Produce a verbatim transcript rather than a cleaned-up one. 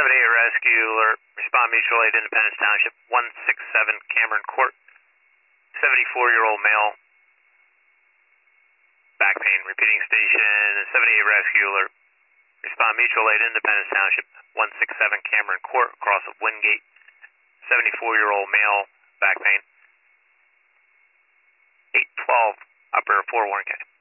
seventy-eight Rescue Alert, respond mutual aid, Independence Township, one six seven Cameron Court, seventy-four-year-old male, back pain. Repeating station, seventy-eight Rescue Alert, respond mutual aid, Independence Township, one six seven Cameron Court, across of Wingate, seventy-four-year-old male, back pain. eight twelve, upper four one K.